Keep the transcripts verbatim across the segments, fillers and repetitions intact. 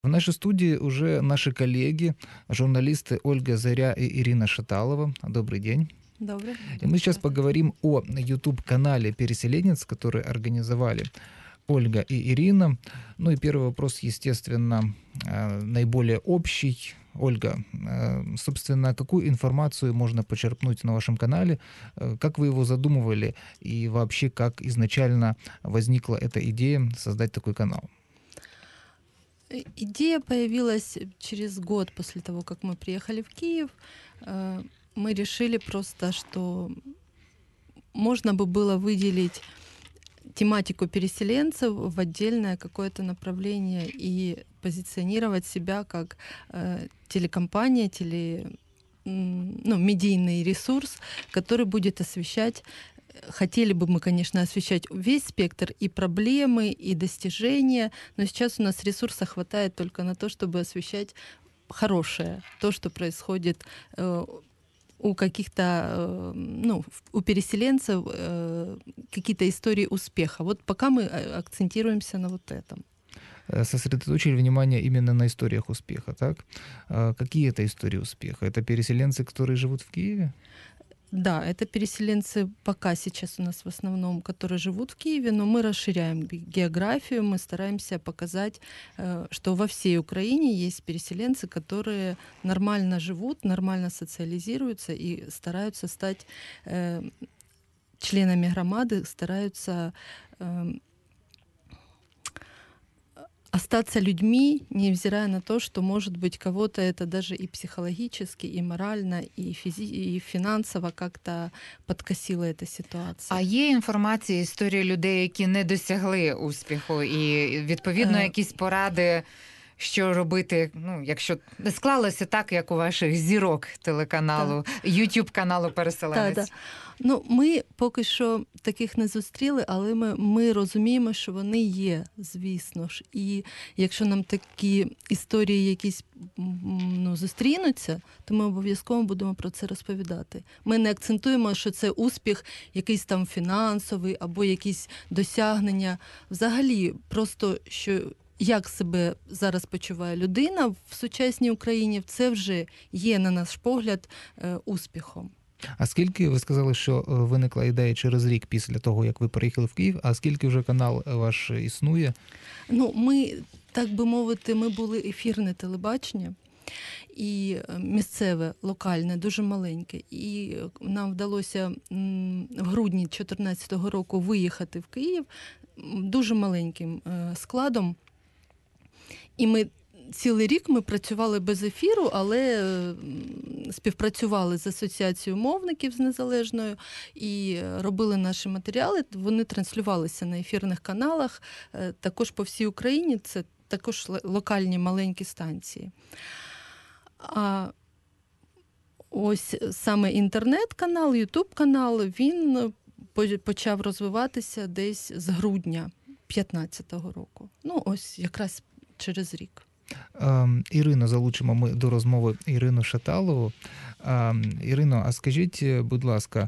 В нашей студии уже наши коллеги, журналисты Ольга Заря и Ирина Шаталова. Добрый день. Добрый. И мы сейчас поговорим о YouTube-канале «Переселенец», который организовали Ольга и Ирина. Ну и первый вопрос, естественно, наиболее общий. Ольга, собственно, какую информацию можно почерпнуть на вашем канале? Как вы его задумывали? И вообще, как изначально возникла эта идея создать такой канал? Идея появилась через год после того, как мы приехали в Киев. Мы решили просто, что можно бы было выделить тематику переселенцев в отдельное какое-то направление и позиционировать себя как э, телекомпания, теле, ну, медийный ресурс, который будет освещать. Хотели бы мы, конечно, освещать весь спектр и проблемы, и достижения, но сейчас у нас ресурса хватает только на то, чтобы освещать хорошее, то, что происходит э, у каких-то, ну, у переселенцев, какие-то истории успеха. Вот пока мы акцентируемся на вот этом. Сосредоточили внимание именно на историях успеха, так? Какие это истории успеха? Это переселенцы, которые живут в Киеве? Да, это переселенцы пока сейчас у нас в основном, которые живут в Киеве, но мы расширяем географию, мы стараемся показать, что во всей Украине есть переселенцы, которые нормально живут, нормально социализируются и стараются стать э, членами громады, стараются э, остаться людьми, невзирая на то, что, может быть, кого-то это даже и психологически, и морально, и, физи- и фінансово как-то подкосила эта ситуація. А є інформація, історії людей, які не досягли успіху, і, відповідно, Е... якісь поради, що робити, ну, якщо не склалося так, як у ваших зірок телеканалу, YouTube-каналу «Переселенець»? Так, так. Ну, ми поки що таких не зустріли, але ми, ми розуміємо, що вони є, звісно ж. І якщо нам такі історії якісь, ну, зустрінуться, то ми обов'язково будемо про це розповідати. Ми не акцентуємо, що це успіх якийсь там фінансовий або якісь досягнення. Взагалі, просто що як себе зараз почуває людина в сучасній Україні, це вже є, на наш погляд, успіхом. А скільки, ви сказали, що виникла ідея через рік після того, як ви приїхали в Київ, а скільки вже канал ваш існує? Ну, ми, так би мовити, ми були ефірне телебачення, і місцеве, локальне, дуже маленьке. І нам вдалося в грудні дві тисячі чотирнадцятого року виїхати в Київ дуже маленьким складом. І ми цілий рік ми працювали без ефіру, але співпрацювали з асоціацією мовників з незалежною і робили наші матеріали. Вони транслювалися на ефірних каналах, також по всій Україні. Це також локальні маленькі станції. А ось саме інтернет-канал, ютуб-канал, він почав розвиватися десь з грудня п'ятнадцятого року. Ну, ось якраз через рік. Ірино, залучимо ми до розмови Ірину Шаталову. Ірино, а скажіть, будь ласка,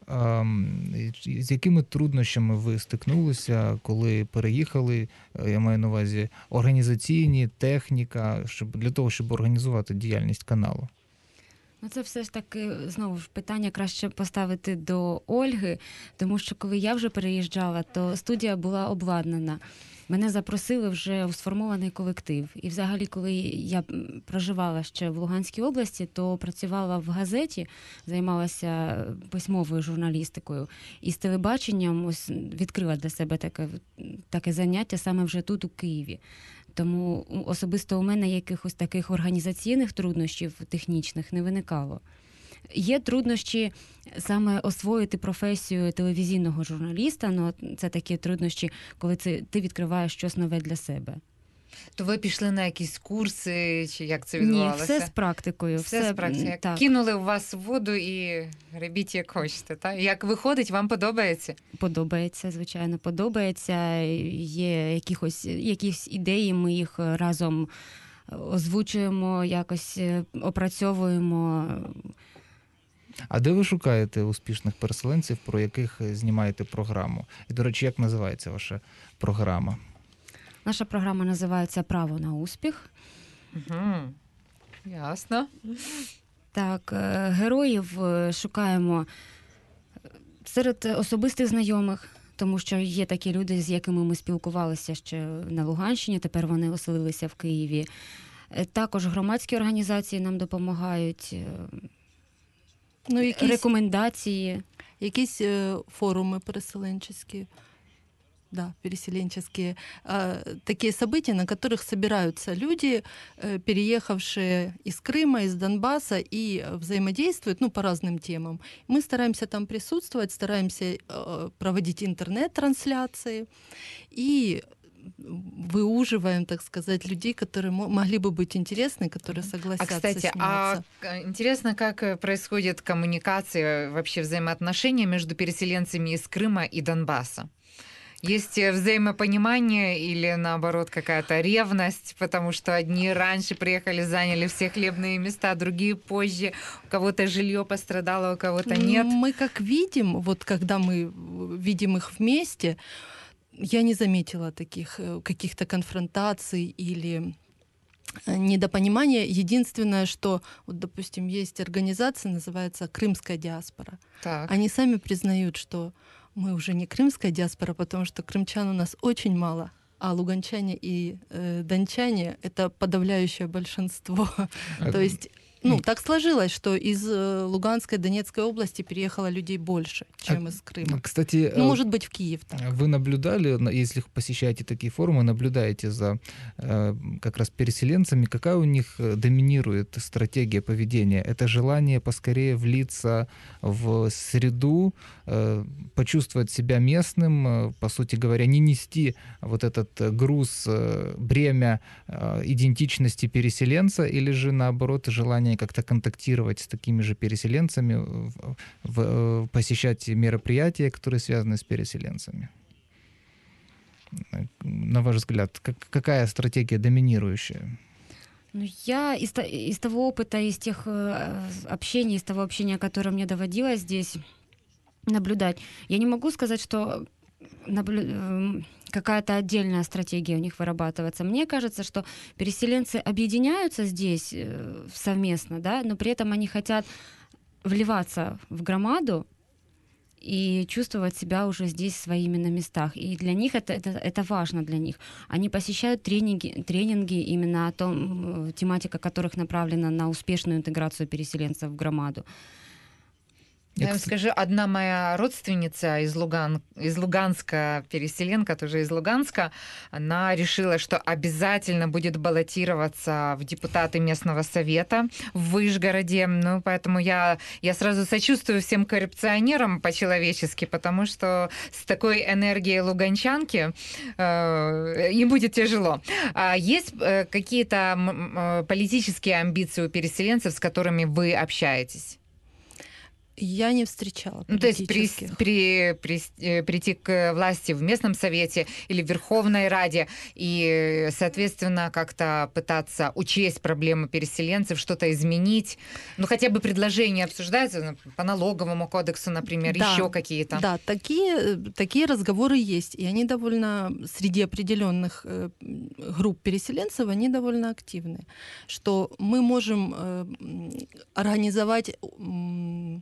з якими труднощами ви стикнулися, коли переїхали, я маю на увазі, організаційні, техніка, щоб, для того, щоб організувати діяльність каналу? Ну, це все ж таки, знову ж, питання краще поставити до Ольги, тому що коли я вже переїжджала, то студія була обладнана. Мене запросили вже у сформований колектив. І взагалі, коли я проживала ще в Луганській області, то працювала в газеті, займалася письмовою журналістикою. І з телебаченням ось відкрила для себе таке, таке заняття саме вже тут, у Києві. Тому особисто у мене якихось таких організаційних труднощів технічних не виникало. Є труднощі саме освоїти професію телевізійного журналіста, ну це такі труднощі, коли це, ти відкриваєш щось нове для себе. То ви пішли на якісь курси, чи як це відбувалося? Ні, все з практикою. Все, все з практикою. Так. Кинули у вас в воду і робіть як хочете, так? Як виходить, вам подобається? Подобається, звичайно, подобається. Є якихось, якісь ідеї, ми їх разом озвучуємо, якось опрацьовуємо. А де ви шукаєте успішних переселенців, про яких знімаєте програму? І, до речі, як називається ваша програма? Наша програма називається «Право на успіх». Угу. Ясно. Так, е, героїв е, шукаємо серед особистих знайомих, тому що є такі люди, з якими ми спілкувалися ще на Луганщині, тепер вони оселилися в Києві. Е, Також громадські організації нам допомагають, е, Ну, якісь, рекомендації. якісь е, форуми переселенческие, да, переселенческие, а, такие события, на которых собираются люди, э, переехавшие из Крыма, из Донбасса, и взаимодействуют, ну, по разным темам. Мы стараемся там присутствовать, стараемся э, проводить интернет-трансляции и выуживаем, так сказать, людей, которые мо- могли бы быть интересны, которые А, согласятся кстати, а сняться. к- интересно, как происходит коммуникация, вообще взаимоотношения между переселенцами из Крыма и Донбасса? Есть взаимопонимание или, наоборот, какая-то ревность, потому что одни раньше приехали, заняли все хлебные места, другие позже, у кого-то жилье пострадало, у кого-то нет? Мы как видим, вот когда мы видим их вместе, я не заметила таких э, каких-то конфронтаций или э, недопонимания. Единственное, что, вот, допустим, есть организация, называется «Крымская диаспора». Так. Они сами признают, что мы уже не крымская диаспора, потому что крымчан у нас очень мало, а луганчане и э, дончане — это подавляющее большинство. То есть, ну, так сложилось, что из э, Луганской, Донецкой области переехало людей больше, чем А, из Крыма. Кстати, Ну, э, может быть, в Киев так. вы наблюдали, на- если посещаете такие форумы, наблюдаете за э, как раз переселенцами, какая у них э, доминирует стратегия поведения? Это желание поскорее влиться в среду, э, почувствовать себя местным, э, по сути говоря, не нести вот этот э, груз, э, бремя э, идентичности переселенца, или же наоборот желание как-то контактировать с такими же переселенцами, в- в- э, посещать мероприятия, которые связаны с переселенцами? На ваш взгляд, как, какая стратегия доминирующая? Ну, я из, то- из того опыта, из тех э, общений, из того общения, которое мне доводилось здесь наблюдать, я не могу сказать, что наблю- эм, какая-то отдельная стратегия у них вырабатывается. Мне кажется, что переселенцы объединяются здесь э, совместно, да, но при этом они хотят вливаться в громаду и чувствовать себя уже здесь своими на местах. И для них это, это, это важно для них. Они посещают тренинги, тренинги именно о том, э, тематика которых направлена на успешную интеграцию переселенцев в громаду. Я Я, вам кс- скажу, одна моя родственница из, Луган, из Луганска, переселенка, тоже из Луганска, она решила, что обязательно будет баллотироваться в депутаты местного совета в Вышгороде. Ну, поэтому я, я сразу сочувствую всем коррупционерам по-человечески, потому что с такой энергией луганчанки э, им будет тяжело. А есть э, какие-то м, э, политические амбиции у переселенцев, с которыми вы общаетесь? Я не встречала Ну, то есть при, политических. при- при- э, прийти к власти в местном совете или в Верховной Раде и, соответственно, как-то пытаться учесть проблемы переселенцев, что-то изменить. Ну, хотя бы предложения обсуждаются ну, по налоговому кодексу, например, Да, еще какие-то. Да, такие, э, такие разговоры есть, и они довольно среди определенных э, групп переселенцев они довольно активны. Что мы можем э, м, организовать м,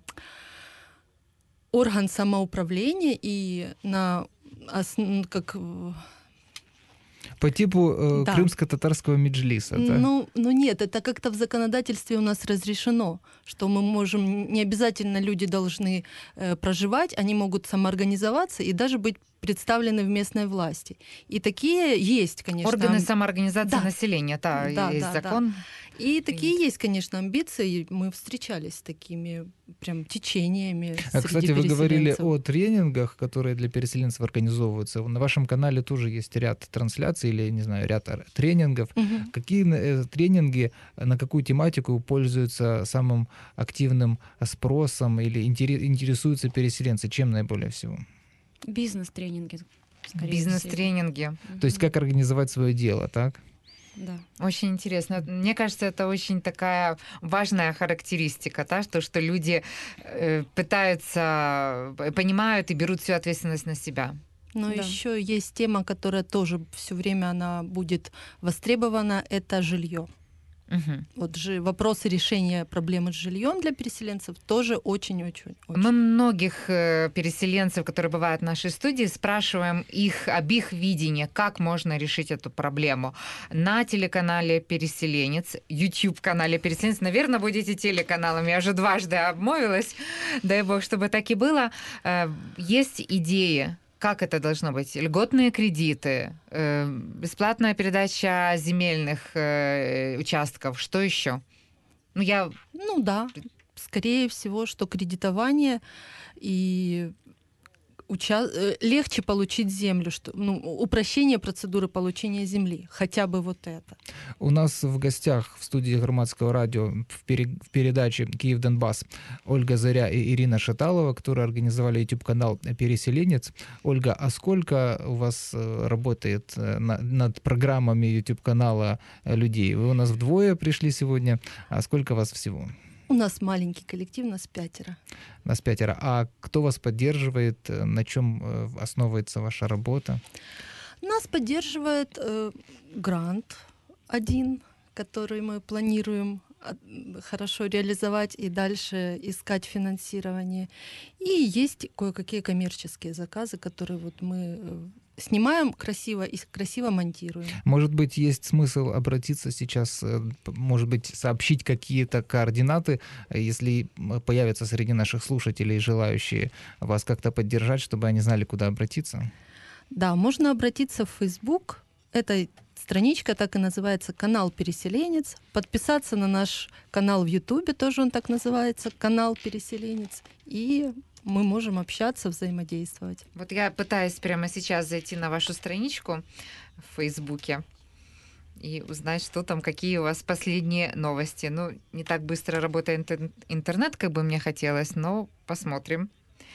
орган самоуправления и на ос- как э, По типу э, Да. крымско-татарского меджлиса, да? Ну, ну нет, это как-то в законодательстве у нас разрешено, что мы можем, не обязательно люди должны э, проживать, они могут самоорганизоваться и даже быть представлены в местной власти. И такие есть, конечно. Органы ам- самоорганизации Да. населения, да, Да, есть да, да. закон. И такие есть, конечно, амбиции. Мы встречались с такими прям течениями. А, среди кстати, вы говорили переселенцев. о тренингах, которые для переселенцев организовываются. На вашем канале тоже есть ряд трансляций или, не знаю, ряд ар- тренингов. Мгм. Какие э, тренинги, э, на какую тематику пользуются самым активным спросом или интере- интересуются переселенцы? Чем наиболее всего? Бизнес-тренинги, скорее всего. Бизнес-тренинги. То есть как организовать свое дело, так? Да. Очень интересно. Мне кажется, это очень такая важная характеристика, да, что, что люди э, пытаются, э, понимают и берут всю ответственность на себя. Но Да. еще есть тема, которая тоже все время она будет востребована, это жилье. Мгм. Вот же вопросы решения проблемы с жильем для переселенцев тоже очень-очень. Мы многих э, переселенцев, которые бывают в нашей студии, спрашиваем их об их видении, как можно решить эту проблему. На телеканале «Переселенец», YouTube-канале «Переселенец», наверное, будете телеканалом, я уже дважды обмолвилась, дай бог, чтобы так и было. Э, Есть идеи, как это должно быть? Льготные кредиты, э, бесплатная передача земельных э, участков, что еще? Ну, я... Ну да, скорее всего, что кредитование и уча- э, легче получить землю, что, ну, упрощение процедуры получения земли, хотя бы вот это. У нас в гостях в студии Громадского радио в, пере- в передаче «Киев-Донбасс» Ольга Заря и Ирина Шаталова, которые организовали YouTube-канал «Переселенец». Ольга, а сколько у вас э, работает э, на- над программами YouTube-канала э, людей? Вы у нас вдвое пришли сегодня, а сколько вас всего? У нас маленький коллектив, нас пятеро. Нас пятеро. А кто вас поддерживает? Э, На чем э, основывается ваша работа? Нас поддерживает э, грант один, который мы планируем от- хорошо реализовать и дальше искать финансирование. И есть кое-какие коммерческие заказы, которые вот мы э, снимаем красиво и красиво монтируем. Может быть, есть смысл обратиться сейчас, э, п- может быть, сообщить какие-то координаты, э, если м, появятся среди наших слушателей желающие вас как-то поддержать, чтобы они знали, куда обратиться? Да, можно обратиться в Facebook. Это страничка так и называется, канал «Переселенец». Подписаться на наш канал в Ютубе, тоже он так называется, канал «Переселенец». И мы можем общаться, взаимодействовать. Вот я пытаюсь прямо сейчас зайти на вашу страничку в Фейсбуке и узнать, что там, какие у вас последние новости. Ну, не так быстро работает интер- интернет, как бы мне хотелось, но посмотрим.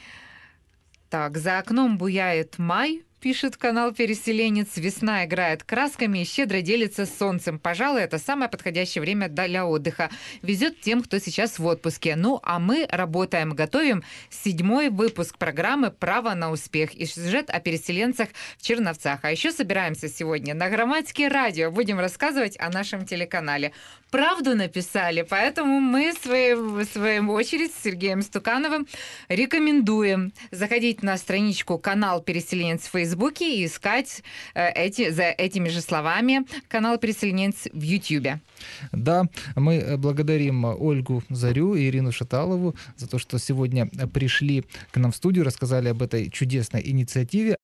Так, за окном буяет май, пишет канал «Переселенец». Весна играет красками и щедро делится солнцем. Пожалуй, это самое подходящее время для отдыха. Везет тем, кто сейчас в отпуске. Ну, а мы работаем, готовим седьмой выпуск программы «Право на успех» и сюжет о переселенцах в Черновцах. А еще собираемся сегодня на Громадское радио. Будем рассказывать о нашем телеканале. Правду написали, поэтому мы, в свою, в свою очередь, с Сергеем Стукановым рекомендуем заходить на страничку канал «Переселенец» в Фейсбуке и искать э, эти, за этими же словами канал «Переселенец» в Ютьюбе. Да, мы э, благодарим Ольгу Зарю и Ирину Шаталову за то, что сегодня пришли к нам в студию, рассказали об этой чудесной инициативе.